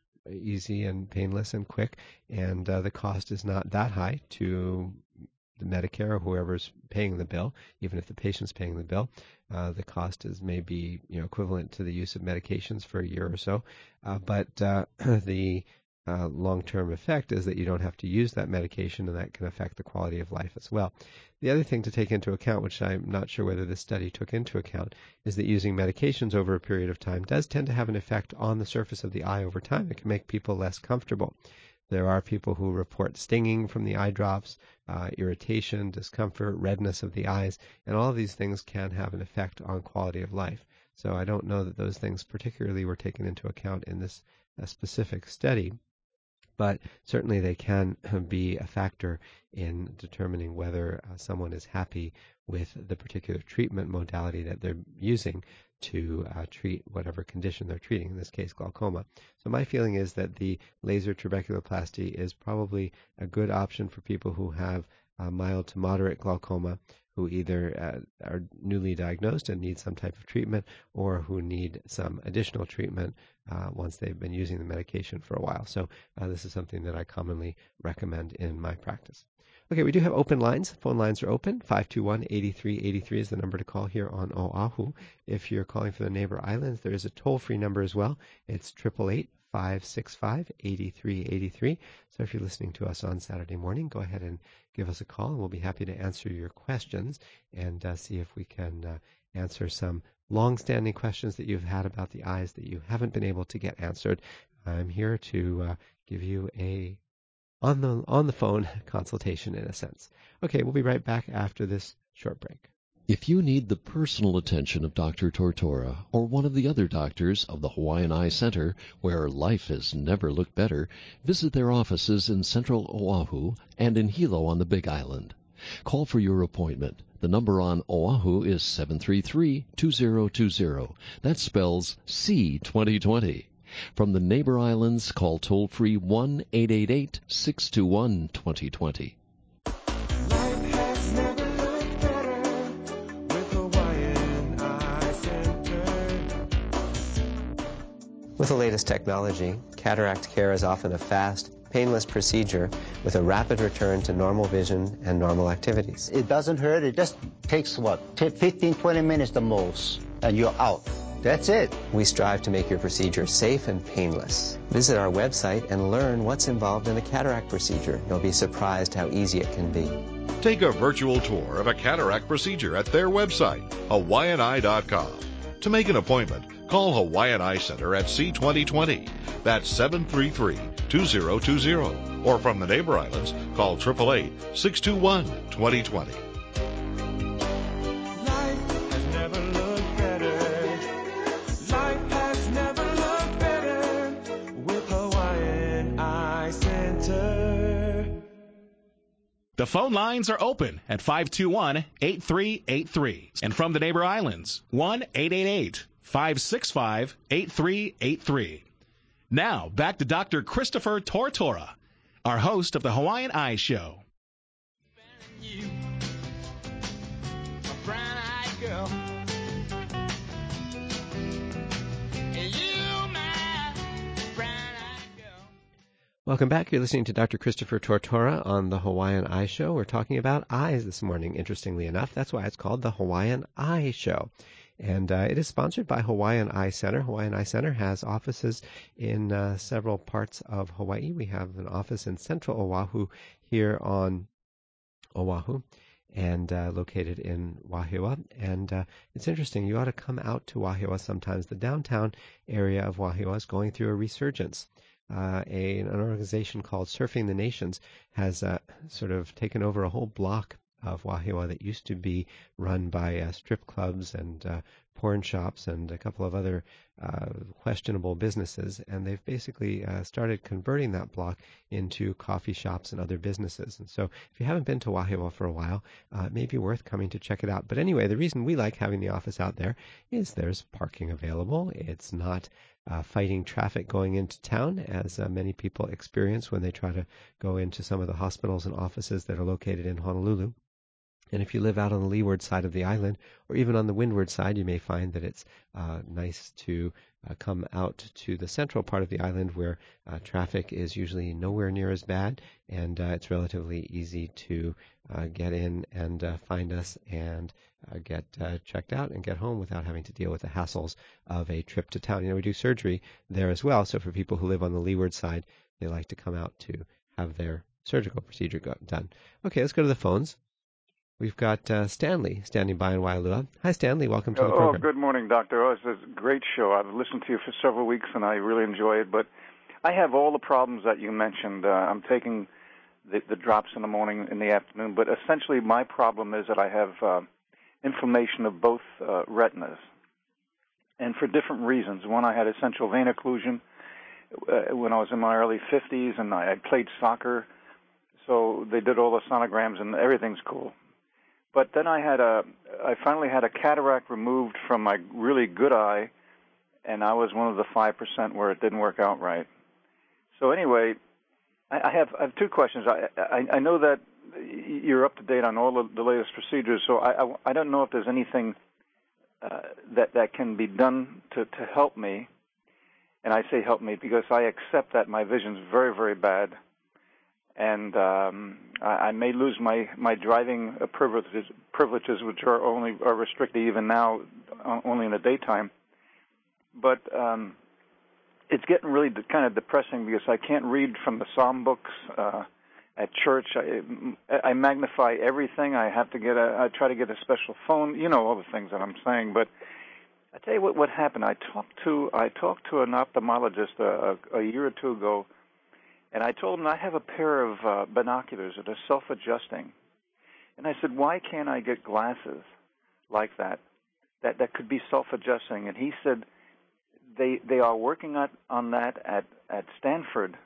easy and painless and quick, and uh, the cost is not that high to the Medicare or whoever's paying the bill. Even if the patient's paying the bill, uh, the cost is maybe you know equivalent to the use of medications for a year or so. Uh, but uh, the uh, long-term effect is that you don't have to use that medication, and that can affect the quality of life as well. The other thing to take into account, which I'm not sure whether this study took into account, is that using medications over a period of time does tend to have an effect on the surface of the eye over time. It can make people less comfortable. There are people who report stinging from the eye drops, uh, irritation, discomfort, redness of the eyes, and all of these things can have an effect on quality of life. So I don't know that those things particularly were taken into account in this uh, specific study, but certainly they can be a factor in determining whether uh, someone is happy with the particular treatment modality that they're using to uh, treat whatever condition they're treating, in this case glaucoma. So my feeling is that the laser trabeculoplasty is probably a good option for people who have uh, mild to moderate glaucoma, who either uh, are newly diagnosed and need some type of treatment, or who need some additional treatment uh, once they've been using the medication for a while. So uh, this is something that I commonly recommend in my practice. Okay, we do have open lines. Phone lines are open. five two one, eight three eight three is the number to call here on Oahu. If you're calling from the neighbor islands, there is a toll-free number as well. It's eight eight eight, five six five, eight three eight three. So if you're listening to us on Saturday morning, go ahead and give us a call, and we'll be happy to answer your questions and uh, see if we can uh, answer some long-standing questions that you've had about the eyes that you haven't been able to get answered. I'm here to uh, give you a on the on the phone consultation in a sense. Okay, we'll be right back after this short break. If you need the personal attention of Doctor Tortora or one of the other doctors of the Hawaiian Eye Center, where life has never looked better, visit their offices in central Oahu and in Hilo on the Big Island. Call for your appointment. The number on Oahu is seven three three, two zero two zero. That spells C twenty twenty. From the neighbor islands, call toll-free one eight eight eight, six two one, two zero two zero. Life has never looked better with Hawaiian Eye Center. With the latest technology, cataract care is often a fast, painless procedure with a rapid return to normal vision and normal activities. It doesn't hurt. It just takes, what, fifteen, twenty minutes the most, and you're out. That's it. We strive to make your procedure safe and painless. Visit our website and learn what's involved in a cataract procedure. You'll be surprised how easy it can be. Take a virtual tour of a cataract procedure at their website, Hawaiian Eye dot com. To make an appointment, call Hawaiian Eye Center at C twenty twenty. That's seven three three, two zero two zero. Or from the neighbor islands, call eight eight eight, six two one, two zero two zero. The phone lines are open at five two one, eight three eight three. And from the neighbor islands, one eight eight eight, five six five, eight three eight three. Now, back to Doctor Christopher Tortora, our host of the Hawaiian Eye Show. Welcome back. You're listening to Doctor Christopher Tortora on the Hawaiian Eye Show. We're talking about eyes this morning, interestingly enough. That's why it's called the Hawaiian Eye Show. And uh, it is sponsored by Hawaiian Eye Center. Hawaiian Eye Center has offices in uh, several parts of Hawaii. We have an office in central Oahu here on Oahu and uh, located in Wahiawa. And uh, it's interesting. You ought to come out to Wahiawa sometimes. The downtown area of Wahiawa is going through a resurgence. Uh, a, an organization called Surfing the Nations has uh, sort of taken over a whole block of Wahiawa that used to be run by uh, strip clubs and uh, porn shops and a couple of other uh, questionable businesses, and they've basically uh, started converting that block into coffee shops and other businesses. And so if you haven't been to Wahiawa for a while, uh, it may be worth coming to check it out. But anyway, the reason we like having the office out there is there's parking available. It's not Uh, fighting traffic going into town, as uh, many people experience when they try to go into some of the hospitals and offices that are located in Honolulu. And if you live out on the leeward side of the island, or even on the windward side, you may find that it's uh, nice to uh, come out to the central part of the island where uh, traffic is usually nowhere near as bad, and uh, it's relatively easy to uh, get in and uh, find us and uh, get uh, checked out and get home without having to deal with the hassles of a trip to town. You know, we do surgery there as well. So for people who live on the leeward side, they like to come out to have their surgical procedure go- done. Okay, let's go to the phones. We've got uh, Stanley standing by in Waialua. Hi, Stanley. Welcome to the oh, program. Oh, good morning, Doctor Oz. It's a great show. I've listened to you for several weeks, and I really enjoy it. But I have all the problems that you mentioned. Uh, I'm taking the, the drops in the morning, in the afternoon. But essentially, my problem is that I have uh, inflammation of both uh, retinas, and for different reasons. One, I had a central vein occlusion uh, when I was in my early fifties, and I, I played soccer. So they did all the sonograms, and everything's cool. But then I had a, I finally had a cataract removed from my really good eye, and I was one of the five percent where it didn't work out right. So anyway, I, I have I have two questions. I, I I know that you're up to date on all the, the latest procedures, so I, I I don't know if there's anything uh, that that can be done to to help me. And I say help me because I accept that my vision's very very bad. And um, I, I may lose my, my driving privileges, privileges, which are only are restricted even now, uh, only in the daytime. But um, it's getting really de- kind of depressing because I can't read from the psalm books uh, at church. I, I magnify everything. I have to get a. I try to get a special phone. You know all the things that I'm saying. But I tell you what, what happened. I talked to I talked to an ophthalmologist a, a, a year or two ago. And I told him I have a pair of uh, binoculars that are self-adjusting. And I said, why can't I get glasses like that, that that could be self-adjusting? And he said they they are working on, on that at, at Stanford,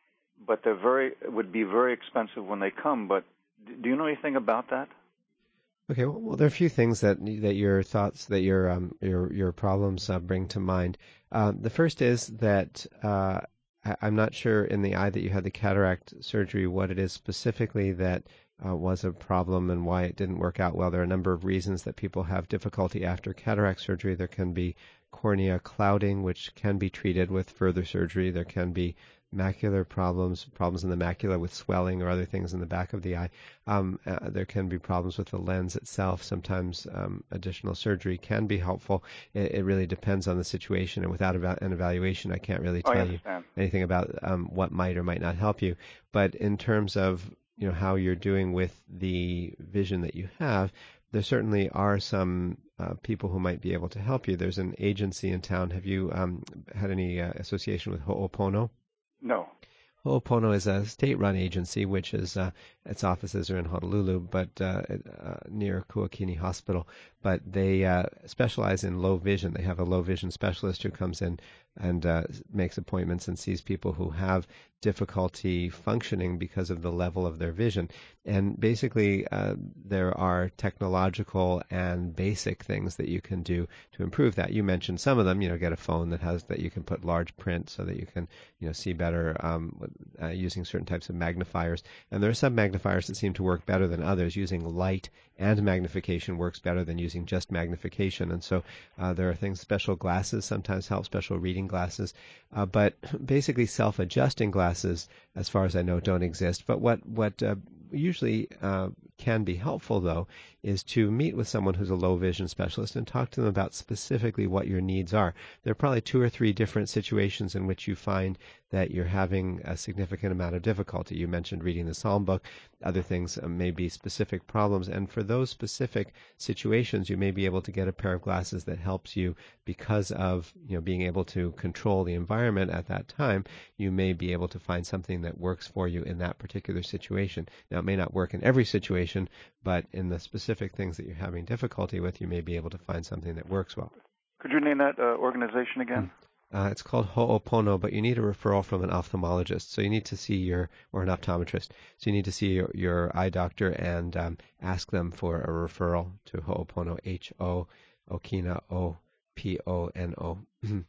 but they're very would be very expensive when they come. But do you know anything about that? Okay, well, there are a few things that that your thoughts, that your um, your your problems uh, bring to mind. Um, the first is that uh, I'm not sure in the eye that you had the cataract surgery what it is specifically that uh, was a problem and why it didn't work out well. There are a number of reasons that people have difficulty after cataract surgery. There can be cornea clouding, which can be treated with further surgery. There can be macular problems, problems in the macula with swelling or other things in the back of the eye. Um, uh, there can be problems with the lens itself. Sometimes um, additional surgery can be helpful. It, it really depends on the situation, and without eva- an evaluation, I can't really tell you anything about um, what might or might not help you. But in terms of you know how you're doing with the vision that you have, there certainly are some uh, people who might be able to help you. There's an agency in town. Have you um, had any uh, association with Ho'opono? No. Ho'opono is a state-run agency, which is uh, its offices are in Honolulu, but uh, uh, near Kuakini Hospital. But they uh, specialize in low vision. They have a low vision specialist who comes in and uh, makes appointments and sees people who have difficulty functioning because of the level of their vision. And basically, uh, there are technological and basic things that you can do to improve that. You mentioned some of them. You know, get a phone that has that you can put large print so that you can, you know, see better um, uh, using certain types of magnifiers. And there are some magnifiers that seem to work better than others. Using light and magnification works better than using just magnification. And so uh, there are things. Special glasses sometimes help. Special reading glasses, uh, but basically self-adjusting glasses, as far as I know, don't exist. But what what uh, usually uh, can be helpful, though, is to meet with someone who's a low vision specialist and talk to them about specifically what your needs are. There are probably two or three different situations in which you find that you're having a significant amount of difficulty. You mentioned reading the Psalm book. Other things uh, may be specific problems, and for those specific situations, you may be able to get a pair of glasses that helps you because of you know being able to control the environment at that time. You may be able to find something that works for you in that particular situation. Now, it may not work in every situation, but in the specific things that you're having difficulty with, you may be able to find something that works well. Could you name that uh, organization again? Uh, it's called Ho'opono, but you need a referral from an ophthalmologist. So you need to see your, or an optometrist. So you need to see your, your eye doctor and um, ask them for a referral to Ho'opono, H O, Okina, O, P O N O.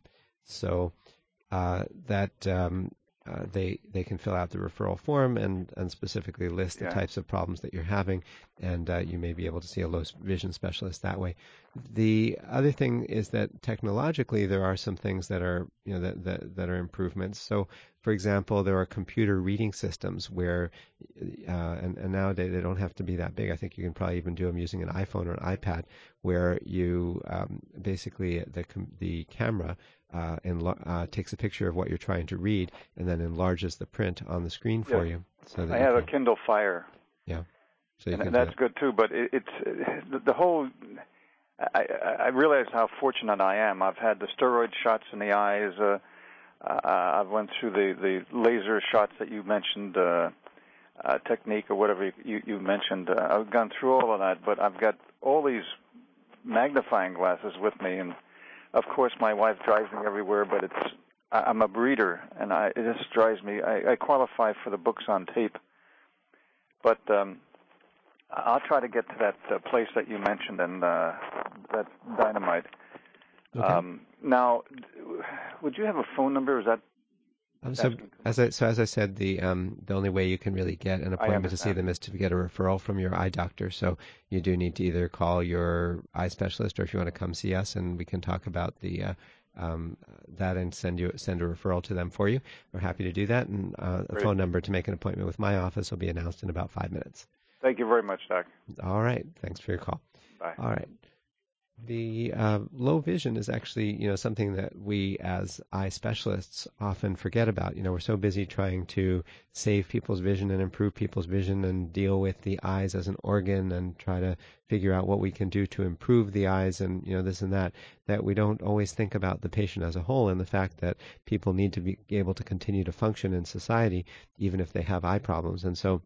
So uh, that um, uh, they they can fill out the referral form and, and specifically list the yeah. types of problems that you're having, and uh, you may be able to see a low vision specialist that way. The other thing is that technologically there are some things that are you know that that, that are improvements. So for example, there are computer reading systems where, uh, and, and nowadays they don't have to be that big. I think you can probably even do them using an iPhone or an iPad, where you um, basically the the camera uh, enla- uh, takes a picture of what you're trying to read and then enlarges the print on the screen for Yes. you. So that I you have can, a Kindle Fire. Yeah. So you and can that's do good too. But it, it's the, the whole. I, I realize how fortunate I am. I've had the steroid shots in the eyes. Uh, uh, I've went through the, the laser shots that you mentioned, uh, uh, technique or whatever you, you mentioned. Uh, I've gone through all of that, but I've got all these magnifying glasses with me, and of course my wife drives me everywhere. But it's I, I'm a breeder, and I, it just drives me. I, I qualify for the books on tape, but. Um, I'll try to get to that uh, place that you mentioned, and uh, that dynamite. Okay. Um, now, would you have a phone number? Is that Um, so as I so as I said, the um, the only way you can really get an appointment to see them is to get a referral from your eye doctor. So you do need to either call your eye specialist, or if you want to come see us, and we can talk about the uh, um, that and send you send a referral to them for you. We're happy to do that, and uh, a phone number to make an appointment with my office will be announced in about five minutes. Thank you very much, Doc. All right. Thanks for your call. Bye. All right. The uh, low vision is actually, you know, something that we as eye specialists often forget about. You know, we're so busy trying to save people's vision and improve people's vision and deal with the eyes as an organ and try to figure out what we can do to improve the eyes and, you know, this and that, that we don't always think about the patient as a whole and the fact that people need to be able to continue to function in society even if they have eye problems. And so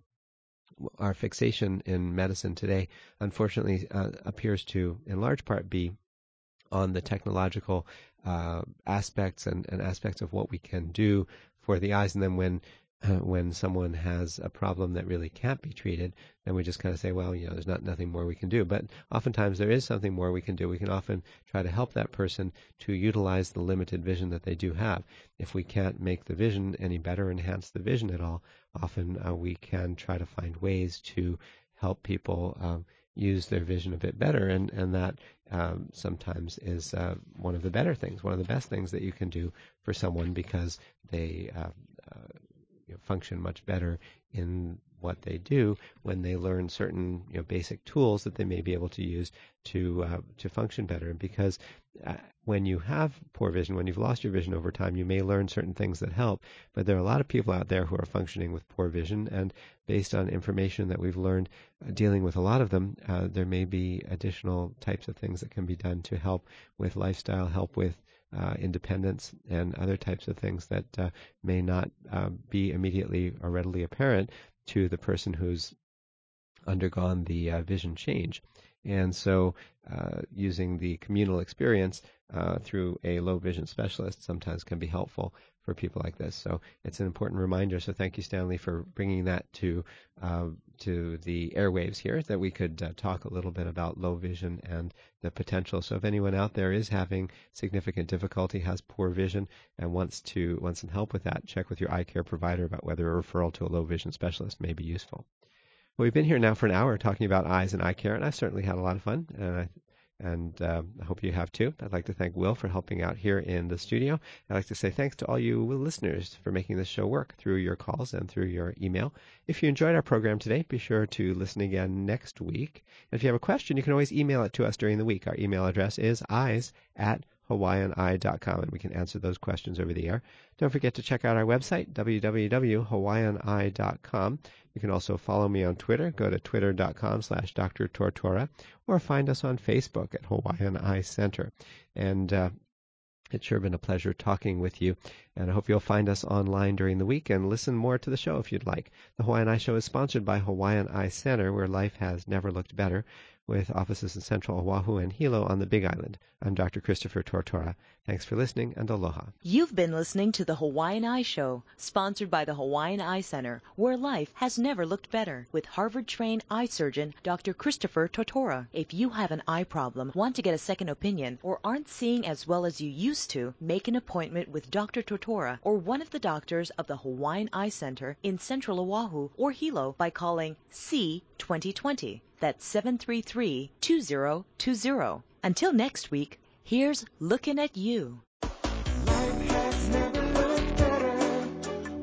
our fixation in medicine today, unfortunately, uh, appears to, in large part, be on the technological uh, aspects and, and aspects of what we can do for the eyes. And then when uh, when someone has a problem that really can't be treated, then we just kind of say, well, you know, there's not nothing more we can do. But oftentimes there is something more we can do. We can often try to help that person to utilize the limited vision that they do have. If we can't make the vision any better, enhance the vision at all, often uh, we can try to find ways to help people um, use their vision a bit better, and, and that um, sometimes is uh, one of the better things, one of the best things that you can do for someone because they uh, uh, you know, function much better in what they do when they learn certain, you know, basic tools that they may be able to use to uh, to function better. And because uh, when you have poor vision, when you've lost your vision over time, you may learn certain things that help. But there are a lot of people out there who are functioning with poor vision, and based on information that we've learned uh, dealing with a lot of them, uh, there may be additional types of things that can be done to help with lifestyle, help with Uh, independence and other types of things that uh, may not uh, be immediately or readily apparent to the person who's undergone the uh, vision change. And so uh, using the communal experience uh, through a low vision specialist sometimes can be helpful for people like this. So it's an important reminder. So thank you, Stanley, for bringing that to uh, to the airwaves here, that we could uh, talk a little bit about low vision and the potential. So if anyone out there is having significant difficulty, has poor vision, and wants to wants some help with that, check with your eye care provider about whether a referral to a low vision specialist may be useful. Well, we've been here now for an hour talking about eyes and eye care, and I've certainly had a lot of fun, and I And uh, I hope you have too. I'd like to thank Will for helping out here in the studio. I'd like to say thanks to all you listeners for making this show work through your calls and through your email. If you enjoyed our program today, be sure to listen again next week. And if you have a question, you can always email it to us during the week. Our email address is eyes at hawaiian eye dot com, and we can answer those questions over the air. Don't forget to check out our website, w w w dot hawaiian eye dot com. You can also follow me on Twitter. Go to twitter dot com slash Doctor Tortora, or find us on Facebook at Hawaiian Eye Center. And uh, it's sure been a pleasure talking with you, and I hope you'll find us online during the week and listen more to the show if you'd like. The Hawaiian Eye Show is sponsored by Hawaiian Eye Center, where life has never looked better, with offices in Central Oahu and Hilo on the Big Island. I'm Doctor Christopher Tortora. Thanks for listening, and aloha. You've been listening to the Hawaiian Eye Show, sponsored by the Hawaiian Eye Center, where life has never looked better, with Harvard-trained eye surgeon Doctor Christopher Tortora. If you have an eye problem, want to get a second opinion, or aren't seeing as well as you used to, make an appointment with Doctor Tortora or one of the doctors of the Hawaiian Eye Center in Central Oahu or Hilo by calling C twenty twenty. That's seven three three, two zero two zero. Until next week, here's looking at you. Life has never looked better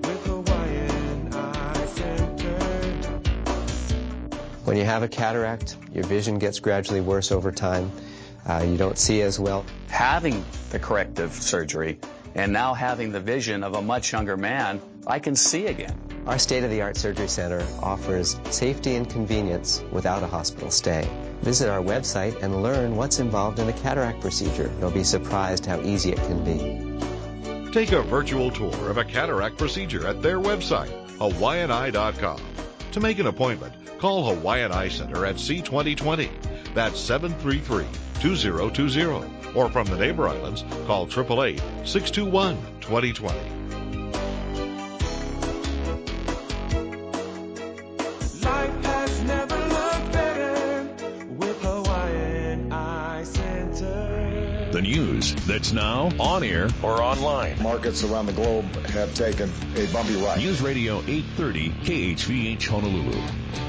When you have a cataract, your vision gets gradually worse over time. Uh, you don't see as well. Having the corrective surgery and now having the vision of a much younger man, I can see again. Our state-of-the-art surgery center offers safety and convenience without a hospital stay. Visit our website and learn what's involved in a cataract procedure. You'll be surprised how easy it can be. Take a virtual tour of a cataract procedure at their website, Hawaiian Eye dot com. To make an appointment, call Hawaiian Eye Center at C twenty twenty. That's seven three three, two zero two zero. Or from the neighbor islands, call eight eight eight, six two one, two zero two zero. Life has never looked better with Hawaiian Eye Center. The news that's now on air or online. Markets around the globe have taken a bumpy ride. News Radio eight thirty K H V H Honolulu.